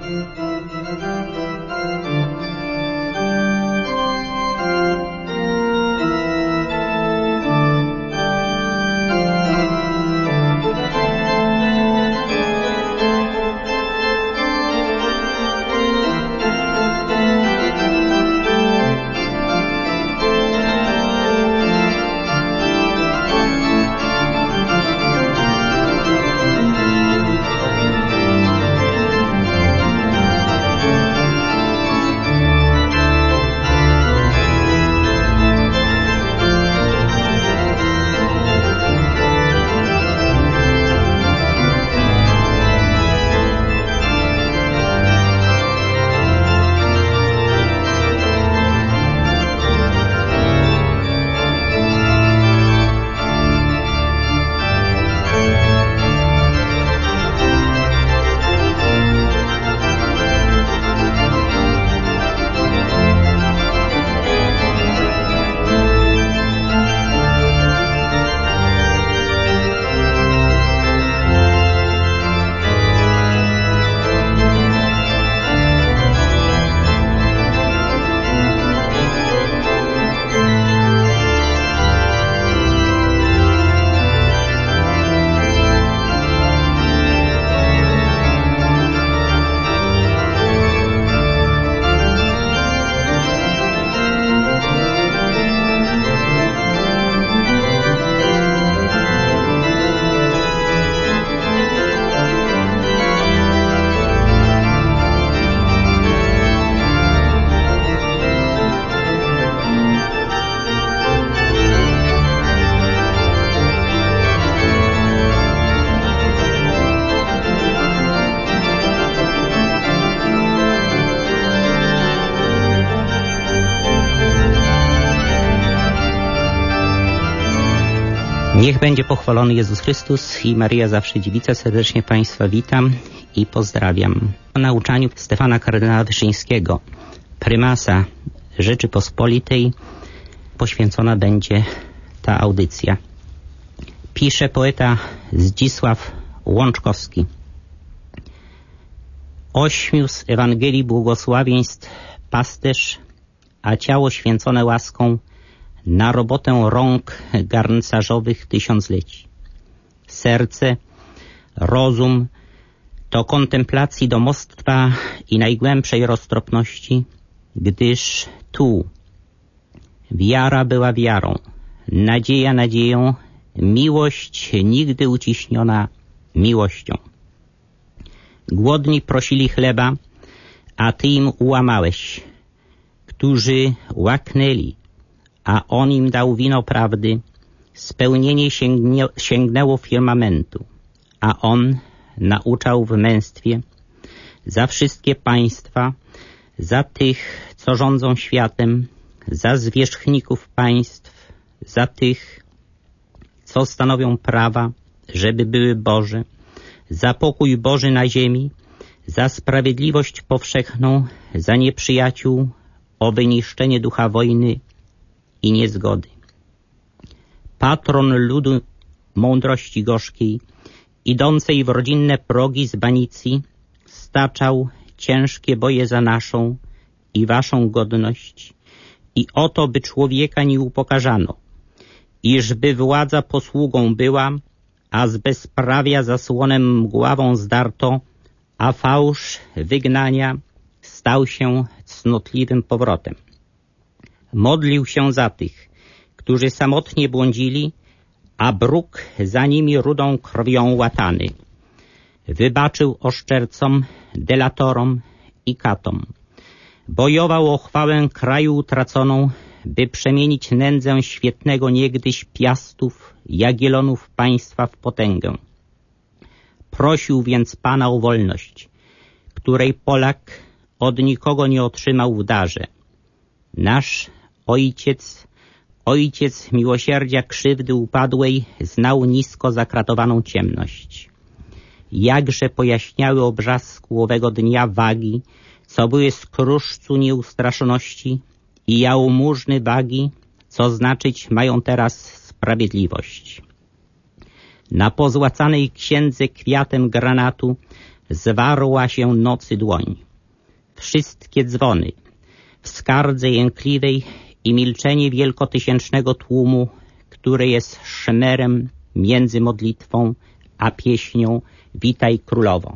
Niech będzie pochwalony Jezus Chrystus i Maryja Zawsze Dziewica. Serdecznie Państwa witam i pozdrawiam. Po nauczaniu Stefana kardynała Wyszyńskiego, prymasa Rzeczypospolitej, poświęcona będzie ta audycja. Pisze poeta Zdzisław Łączkowski. 8 z Ewangelii błogosławieństw pasterz, a ciało święcone łaską na robotę rąk garncarzowych tysiącleci. Serce, rozum to kontemplacji domostwa i najgłębszej roztropności, gdyż tu wiara była wiarą, nadzieja nadzieją, miłość nigdy uciśniona miłością. Głodni prosili chleba, a Ty im ułamałeś, którzy łaknęli, a On im dał wino prawdy, spełnienie sięgnęło firmamentu, a On nauczał w męstwie za wszystkie państwa, za tych, co rządzą światem, za zwierzchników państw, za tych, co stanowią prawa, żeby były Boże, za pokój Boży na ziemi, za sprawiedliwość powszechną, za nieprzyjaciół, o wyniszczenie ducha wojny i niezgody. Patron ludu mądrości gorzkiej, idącej w rodzinne progi z banicji, staczał ciężkie boje za naszą i waszą godność i oto by człowieka nie upokarzano, iżby władza posługą była, a z bezprawia zasłonem mgławą zdarto, a fałsz wygnania stał się cnotliwym powrotem. Modlił się za tych, którzy samotnie błądzili, a bruk za nimi rudą krwią łatany. Wybaczył oszczercom, delatorom i katom. Bojował o chwałę kraju utraconą, by przemienić nędzę świetnego niegdyś Piastów, Jagiellonów państwa w potęgę. Prosił więc Pana o wolność, której Polak od nikogo nie otrzymał w darze. Nasz Ojciec miłosierdzia krzywdy upadłej, znał nisko zakratowaną ciemność. Jakże pojaśniały obrzasku owego dnia wagi, co były z kruszcu nieustraszoności i jałmużny wagi, co znaczyć mają teraz sprawiedliwość. Na pozłacanej księdze kwiatem granatu zwarła się nocy dłoń. Wszystkie dzwony, w skardze jękliwej i milczenie wielkotysięcznego tłumu, które jest szmerem między modlitwą a pieśnią Witaj Królowo.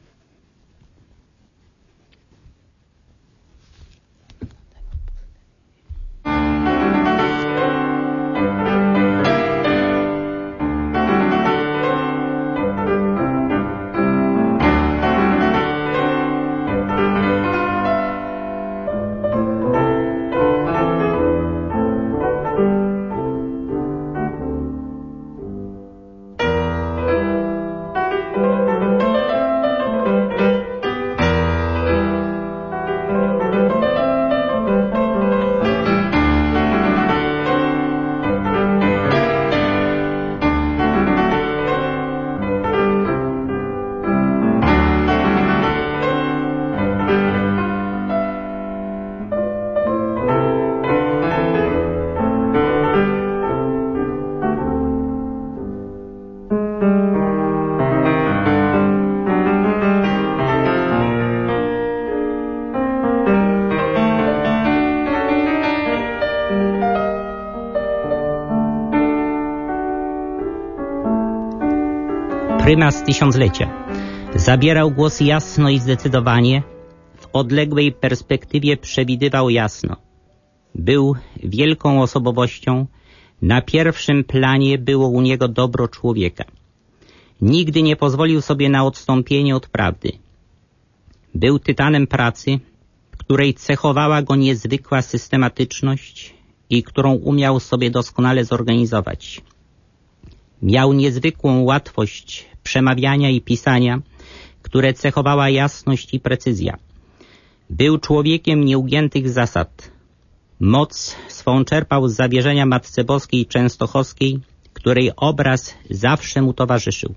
Prymas tysiąclecia zabierał głos jasno i zdecydowanie, w odległej perspektywie przewidywał jasno. Był wielką osobowością, na pierwszym planie było u niego dobro człowieka. Nigdy nie pozwolił sobie na odstąpienie od prawdy. Był tytanem pracy, której cechowała go niezwykła systematyczność i którą umiał sobie doskonale zorganizować. Miał niezwykłą łatwość przemawiania i pisania, które cechowała jasność i precyzja. Był człowiekiem nieugiętych zasad. Moc swą czerpał z zawierzenia Matce Boskiej Częstochowskiej, której obraz zawsze mu towarzyszył.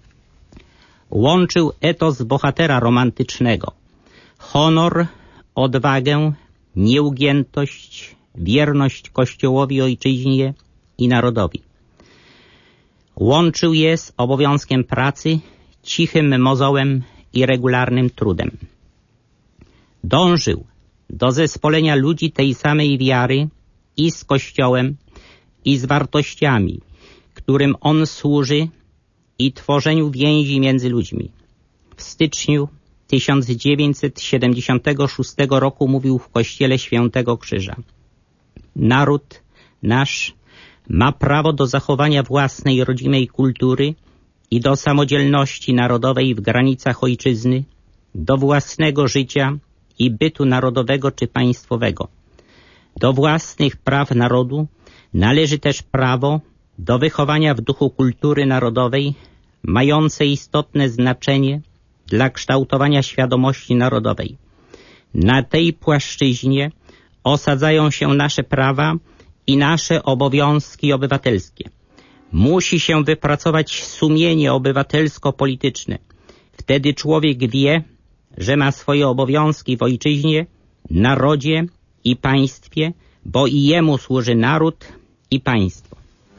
Łączył etos bohatera romantycznego, honor, odwagę, nieugiętość, wierność Kościołowi, ojczyźnie i narodowi. Łączył je z obowiązkiem pracy, cichym mozołem i regularnym trudem. Dążył do zespolenia ludzi tej samej wiary i z Kościołem, i z wartościami, którym on służy, i tworzeniu więzi między ludźmi. W styczniu 1976 roku mówił w kościele Świętego Krzyża: naród nasz ma prawo do zachowania własnej rodzimej kultury i do samodzielności narodowej w granicach ojczyzny, do własnego życia i bytu narodowego czy państwowego. Do własnych praw narodu należy też prawo do wychowania w duchu kultury narodowej, mające istotne znaczenie dla kształtowania świadomości narodowej. Na tej płaszczyźnie osadzają się nasze prawa i nasze obowiązki obywatelskie. Musi się wypracować sumienie obywatelsko-polityczne. Wtedy człowiek wie, że ma swoje obowiązki w ojczyźnie, narodzie i państwie, bo i jemu służy naród i państwo.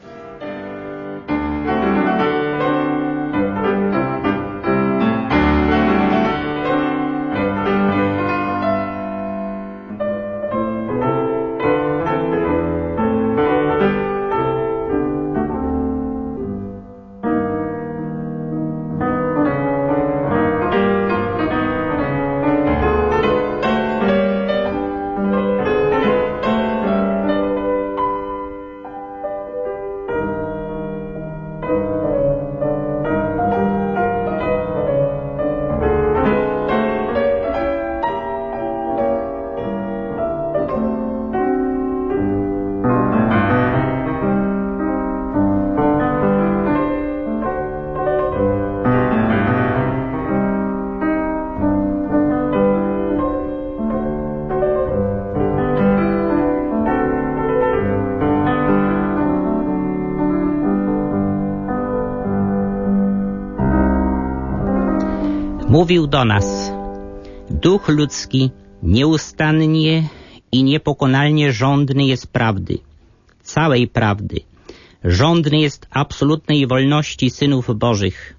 Mówił do nas: duch ludzki nieustannie i niepokonalnie żądny jest prawdy, całej prawdy. Żądny jest absolutnej wolności synów Bożych.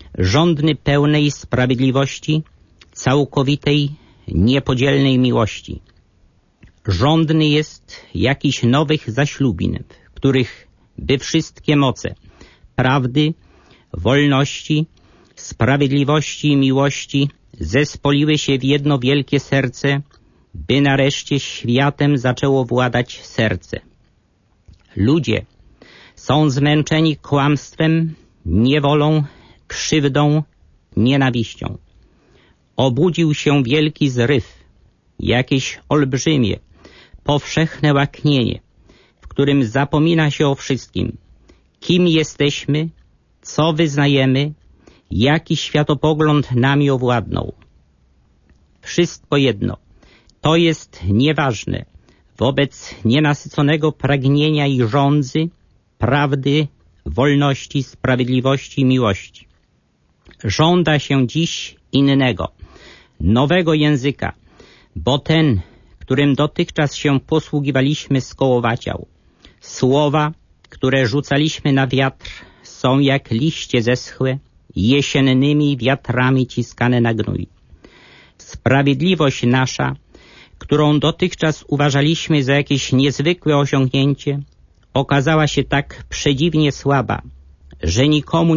żądny pełnej sprawiedliwości, całkowitej, niepodzielnej miłości. Żądny jest jakichś nowych zaślubin, w których by wszystkie moce prawdy, wolności, sprawiedliwości i miłości zespoliły się w jedno wielkie serce, by nareszcie światem zaczęło władać serce. Ludzie są zmęczeni kłamstwem, niewolą, krzywdą, nienawiścią. Obudził się wielki zryw, jakieś olbrzymie, powszechne łaknienie, w którym zapomina się o wszystkim. Kim jesteśmy, co wyznajemy, jaki światopogląd nami owładnął. Wszystko jedno, to jest nieważne wobec nienasyconego pragnienia i żądzy, prawdy, wolności, sprawiedliwości i miłości. Żąda się dziś innego, nowego języka, bo ten, którym dotychczas się posługiwaliśmy, skołowaciał. Słowa, które rzucaliśmy na wiatr, są jak liście zeschłe, jesiennymi wiatrami ciskane na gnój. Sprawiedliwość nasza, którą dotychczas uważaliśmy za jakieś niezwykłe osiągnięcie, okazała się tak przedziwnie słaba, że nikogo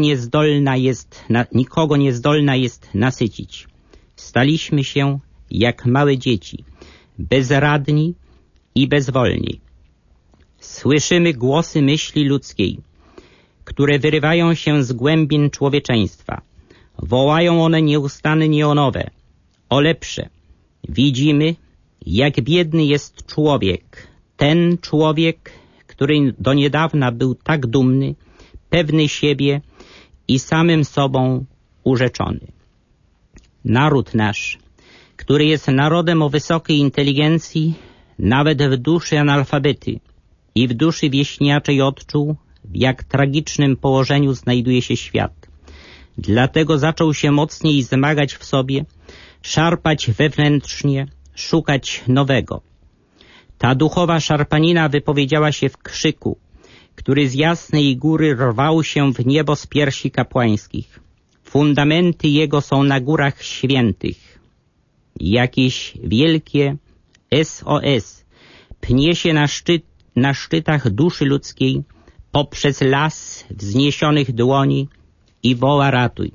niezdolna jest nasycić. Staliśmy się jak małe dzieci, bezradni i bezwolni. Słyszymy głosy myśli ludzkiej, które wyrywają się z głębin człowieczeństwa. Wołają one nieustannie o nowe, o lepsze. Widzimy, jak biedny jest człowiek, ten człowiek, który do niedawna był tak dumny, pewny siebie i samym sobą urzeczony. Naród nasz, który jest narodem o wysokiej inteligencji, nawet w duszy analfabety i w duszy wieśniaczej odczuł, w jak tragicznym położeniu znajduje się świat. Dlatego zaczął się mocniej zmagać w sobie, szarpać wewnętrznie, szukać nowego. Ta duchowa szarpanina wypowiedziała się w krzyku, który z jasnej góry rwał się w niebo z piersi kapłańskich. Fundamenty jego są na górach świętych. Jakieś wielkie SOS pnie się na szczytach duszy ludzkiej poprzez las wzniesionych dłoni i woła: ratuj.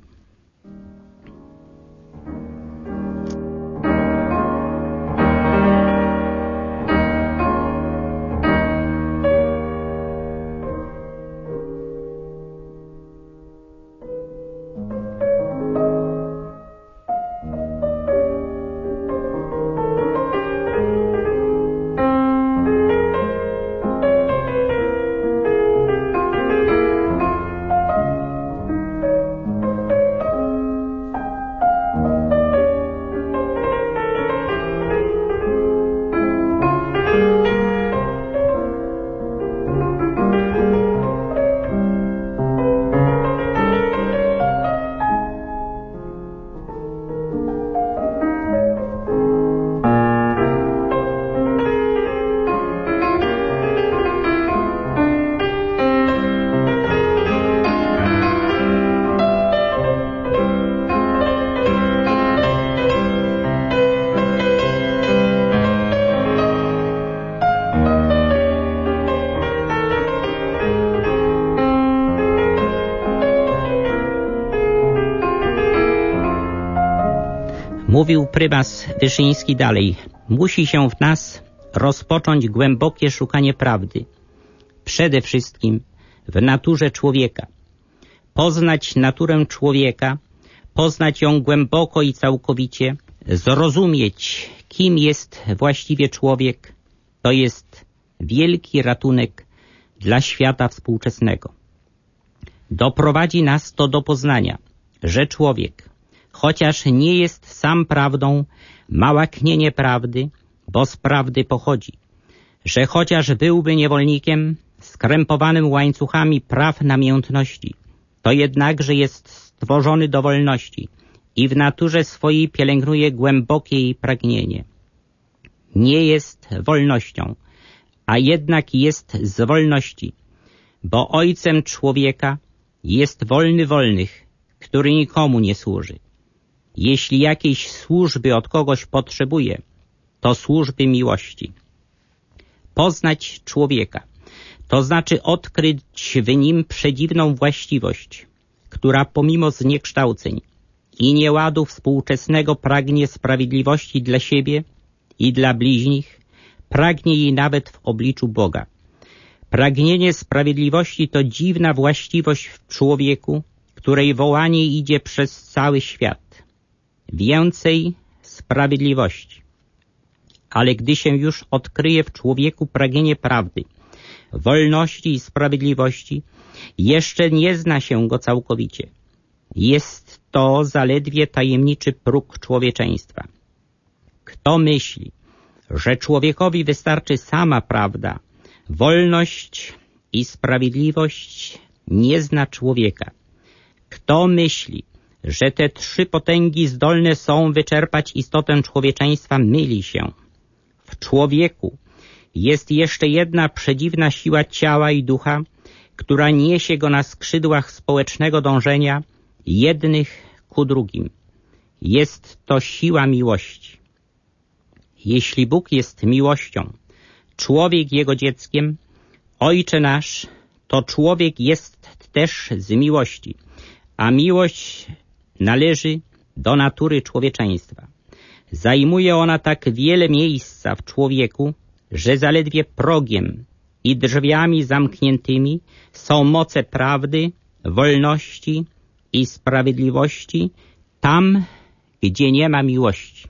Mówił prymas Wyszyński dalej. Musi się w nas rozpocząć głębokie szukanie prawdy. Przede wszystkim w naturze człowieka. Poznać naturę człowieka, poznać ją głęboko i całkowicie, zrozumieć, kim jest właściwie człowiek, to jest wielki ratunek dla świata współczesnego. Doprowadzi nas to do poznania, że człowiek, chociaż nie jest sam prawdą, ma łaknienie prawdy, bo z prawdy pochodzi, że chociaż byłby niewolnikiem, skrępowanym łańcuchami praw namiętności, to jednakże jest stworzony do wolności i w naturze swojej pielęgnuje głębokie jej pragnienie. Nie jest wolnością, a jednak jest z wolności, bo ojcem człowieka jest wolny wolnych, który nikomu nie służy. Jeśli jakiejś służby od kogoś potrzebuje, to służby miłości. Poznać człowieka, to znaczy odkryć w nim przedziwną właściwość, która pomimo zniekształceń i nieładu współczesnego pragnie sprawiedliwości dla siebie i dla bliźnich, pragnie jej nawet w obliczu Boga. Pragnienie sprawiedliwości to dziwna właściwość w człowieku, której wołanie idzie przez cały świat. Więcej sprawiedliwości. Ale gdy się już odkryje w człowieku pragnienie prawdy, wolności i sprawiedliwości, jeszcze nie zna się go całkowicie. Jest to zaledwie tajemniczy próg człowieczeństwa. Kto myśli, że człowiekowi wystarczy sama prawda, wolność i sprawiedliwość, nie zna człowieka. Kto myśli, że te trzy potęgi zdolne są wyczerpać istotę człowieczeństwa, myli się. W człowieku jest jeszcze jedna przedziwna siła ciała i ducha, która niesie go na skrzydłach społecznego dążenia jednych ku drugim. Jest to siła miłości. Jeśli Bóg jest miłością, człowiek jego dzieckiem, Ojcze nasz, to człowiek jest też z miłości, a miłość należy do natury człowieczeństwa. Zajmuje ona tak wiele miejsca w człowieku, że zaledwie progiem i drzwiami zamkniętymi są moce prawdy, wolności i sprawiedliwości tam, gdzie nie ma miłości.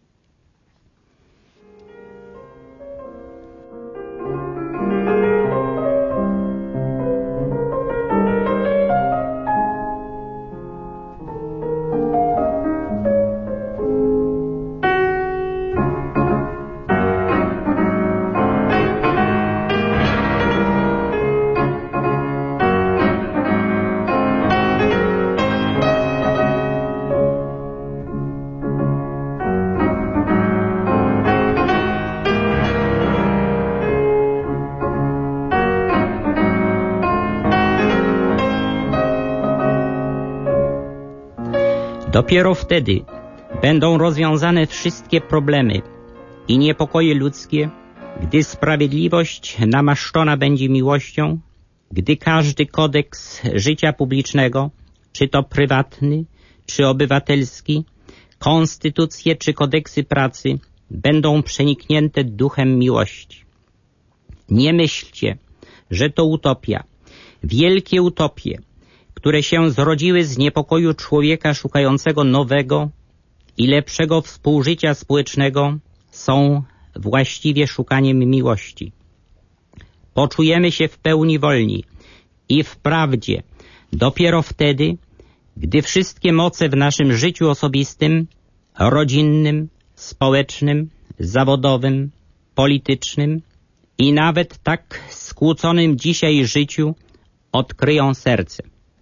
Dopiero wtedy będą rozwiązane wszystkie problemy i niepokoje ludzkie, gdy sprawiedliwość namaszczona będzie miłością, gdy każdy kodeks życia publicznego, czy to prywatny, czy obywatelski, konstytucje czy kodeksy pracy, będą przeniknięte duchem miłości. Nie myślcie, że to utopia, wielkie utopie, które się zrodziły z niepokoju człowieka szukającego nowego i lepszego współżycia społecznego, są właściwie szukaniem miłości. Poczujemy się w pełni wolni i w prawdzie dopiero wtedy, gdy wszystkie moce w naszym życiu osobistym, rodzinnym, społecznym, zawodowym, politycznym i nawet tak skłóconym dzisiaj życiu odkryją serce.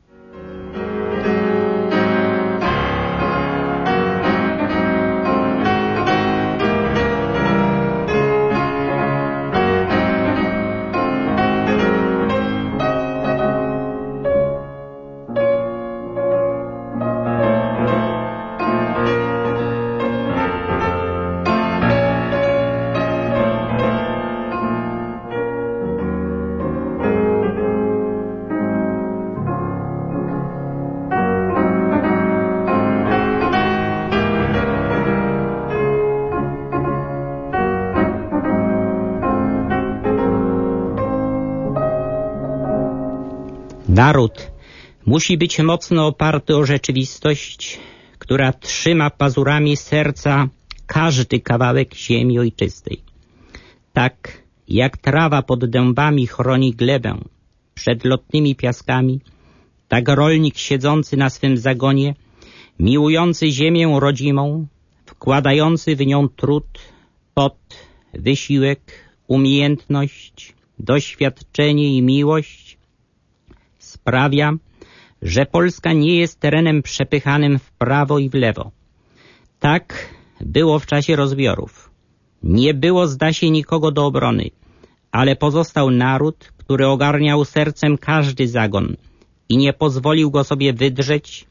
Naród musi być mocno oparty o rzeczywistość, która trzyma pazurami serca każdy kawałek ziemi ojczystej. Tak jak trawa pod dębami chroni glebę przed lotnymi piaskami, tak rolnik siedzący na swym zagonie, miłujący ziemię rodzimą, wkładający w nią trud, pot, wysiłek, umiejętność, doświadczenie i miłość, sprawia, że Polska nie jest terenem przepychanym w prawo i w lewo. Tak było w czasie rozbiorów. Nie było, zda się, nikogo do obrony, ale pozostał naród, który ogarniał sercem każdy zagon i nie pozwolił go sobie wydrzeć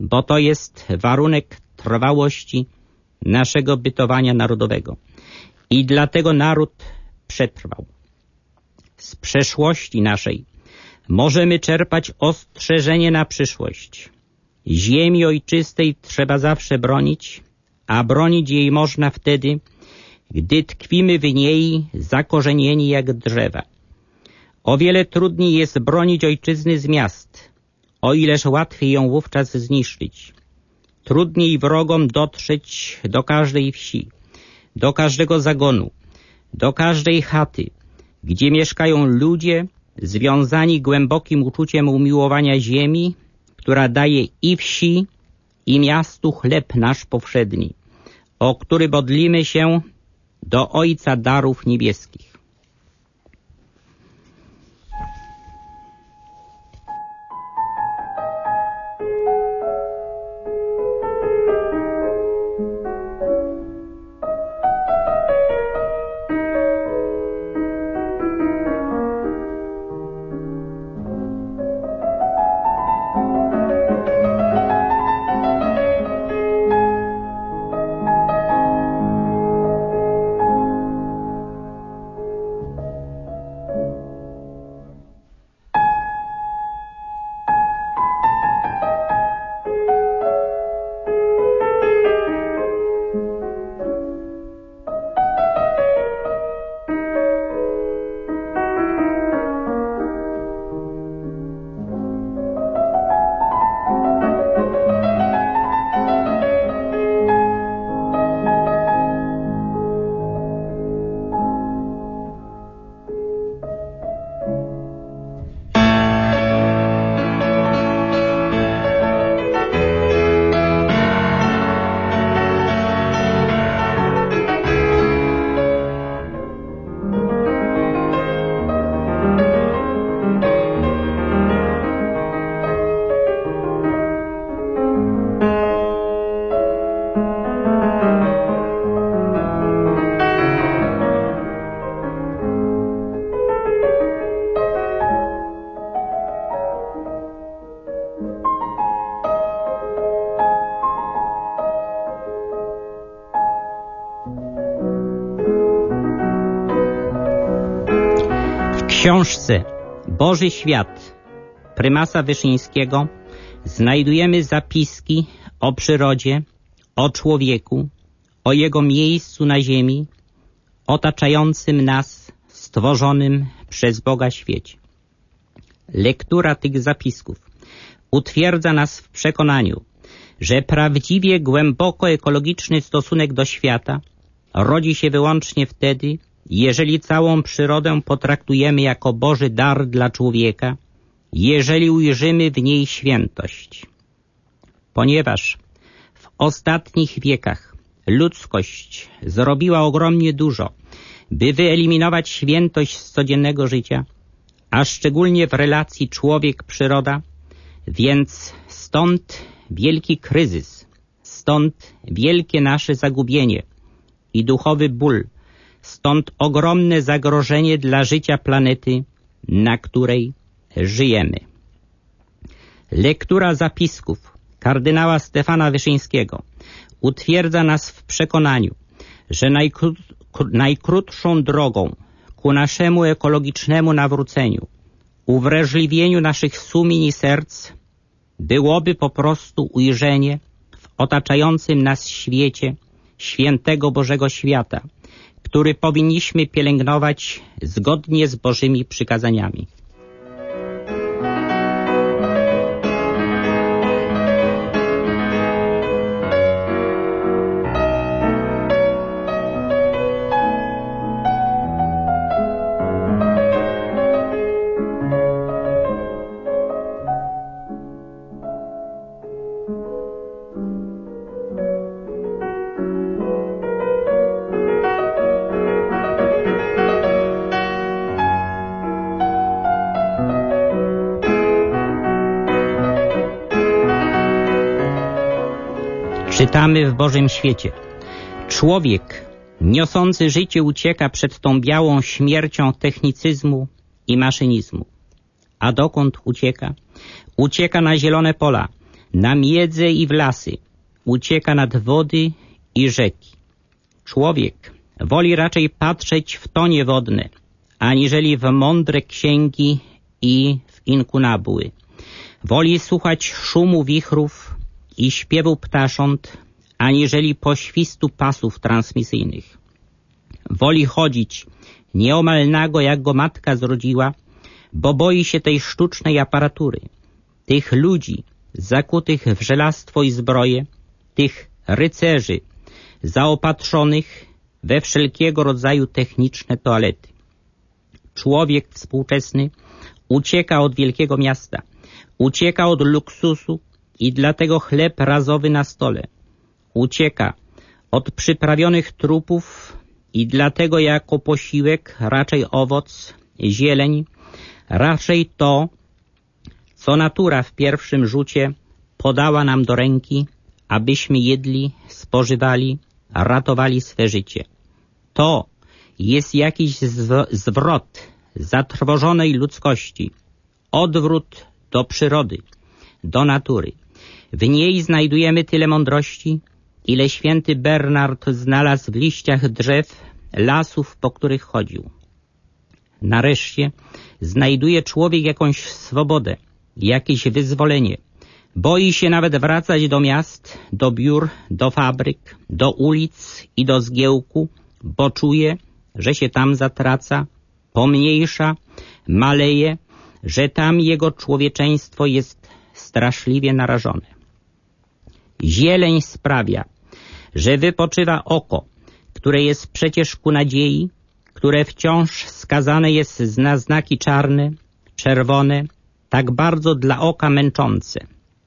bo to jest warunek trwałości naszego bytowania narodowego. I dlatego naród przetrwał. Z przeszłości naszej możemy czerpać ostrzeżenie na przyszłość. Ziemi ojczystej trzeba zawsze bronić, a bronić jej można wtedy, gdy tkwimy w niej zakorzenieni jak drzewa. O wiele trudniej jest bronić ojczyzny z miast, o ileż łatwiej ją wówczas zniszczyć. Trudniej wrogom dotrzeć do każdej wsi, do każdego zagonu, do każdej chaty, gdzie mieszkają ludzie związani głębokim uczuciem umiłowania ziemi, która daje i wsi, i miastu chleb nasz powszedni, o który modlimy się do Ojca darów niebieskich. W książce Boży Świat prymasa Wyszyńskiego znajdujemy zapiski o przyrodzie, o człowieku, o jego miejscu na ziemi, otaczającym nas, stworzonym przez Boga świecie. Lektura tych zapisków utwierdza nas w przekonaniu, że prawdziwie głęboko ekologiczny stosunek do świata rodzi się wyłącznie wtedy, jeżeli całą przyrodę potraktujemy jako Boży dar dla człowieka, jeżeli ujrzymy w niej świętość. Ponieważ w ostatnich wiekach ludzkość zrobiła ogromnie dużo, by wyeliminować świętość z codziennego życia, a szczególnie w relacji człowiek-przyroda, więc stąd wielki kryzys, stąd wielkie nasze zagubienie i duchowy ból, stąd ogromne zagrożenie dla życia planety, na której żyjemy. Lektura zapisków kardynała Stefana Wyszyńskiego utwierdza nas w przekonaniu, że najkrótszą drogą ku naszemu ekologicznemu nawróceniu, uwrażliwieniu naszych sumień i serc byłoby po prostu ujrzenie w otaczającym nas świecie świętego Bożego Świata, który powinniśmy pielęgnować zgodnie z Bożymi przykazaniami. Czytamy w Bożym świecie. Człowiek niosący życie ucieka przed tą białą śmiercią technicyzmu i maszynizmu. A dokąd ucieka? Ucieka na zielone pola, na miedzę i w lasy, ucieka nad wody i rzeki. Człowiek woli raczej patrzeć w tonie wodne, aniżeli w mądre księgi i w inkunabuły. Woli słuchać szumu wichrów i śpiewu ptasząt, aniżeli poświstu pasów transmisyjnych. Woli chodzić nieomal nago, jak go matka zrodziła, bo boi się tej sztucznej aparatury, tych ludzi zakutych w żelastwo i zbroję, tych rycerzy zaopatrzonych we wszelkiego rodzaju techniczne toalety. Człowiek współczesny ucieka od wielkiego miasta, ucieka od luksusu i dlatego chleb razowy na stole. Ucieka od przyprawionych trupów i dlatego jako posiłek raczej owoc, zieleń, raczej to, co natura w pierwszym rzucie podała nam do ręki, abyśmy jedli, spożywali, ratowali swe życie. To jest jakiś zwrot zatrwożonej ludzkości, odwrót do przyrody, do natury. W niej znajdujemy tyle mądrości, ile święty Bernard znalazł w liściach drzew, lasów, po których chodził. Nareszcie znajduje człowiek jakąś swobodę, jakieś wyzwolenie. Boi się nawet wracać do miast, do biur, do fabryk, do ulic i do zgiełku, bo czuje, że się tam zatraca, pomniejsza, maleje, że tam jego człowieczeństwo jest straszliwie narażone. Zieleń sprawia, że wypoczywa oko, które jest przecież ku nadziei, które wciąż skazane jest na znaki czarne, czerwone, tak bardzo dla oka męczące.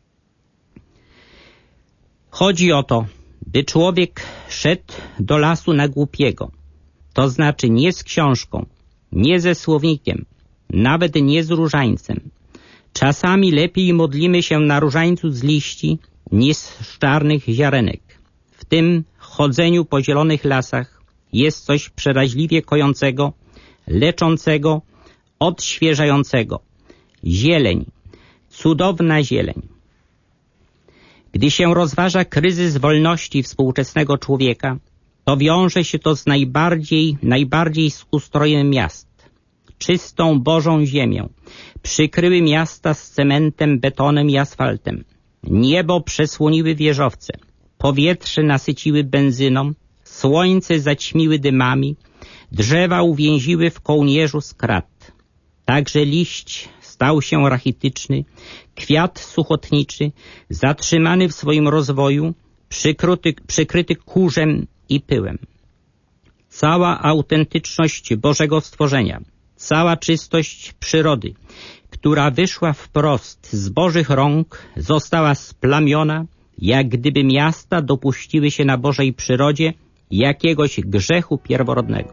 Chodzi o to, by człowiek szedł do lasu na głupiego, to znaczy nie z książką, nie ze słownikiem, nawet nie z różańcem. Czasami lepiej modlimy się na różańcu z liści niż z czarnych ziarenek. W tym chodzeniu po zielonych lasach jest coś przeraźliwie kojącego, leczącego, odświeżającego. Zieleń, cudowna zieleń. Gdy się rozważa kryzys wolności współczesnego człowieka, to wiąże się to z najbardziej z ustrojem miast. Czystą Bożą ziemią przykryły miasta z cementem, betonem i asfaltem. Niebo przesłoniły wieżowce, powietrze nasyciły benzyną, słońce zaćmiły dymami, drzewa uwięziły w kołnierzu z krat. Także liść stał się rachityczny, kwiat suchotniczy, zatrzymany w swoim rozwoju, przykryty kurzem i pyłem. Cała autentyczność Bożego stworzenia, cała czystość przyrody, która wyszła wprost z Bożych rąk, została splamiona, jak gdyby miasta dopuściły się na Bożej przyrodzie jakiegoś grzechu pierworodnego.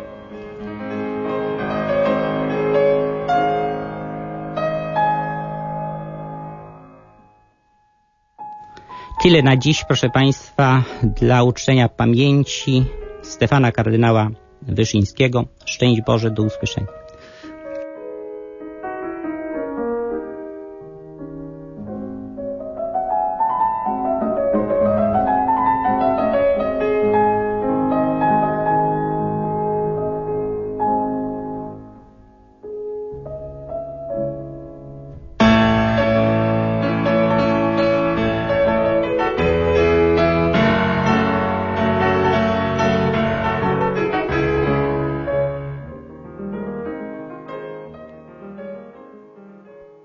Tyle na dziś, proszę Państwa, dla uczczenia pamięci Stefana kardynała Wyszyńskiego. Szczęść Boże, do usłyszenia.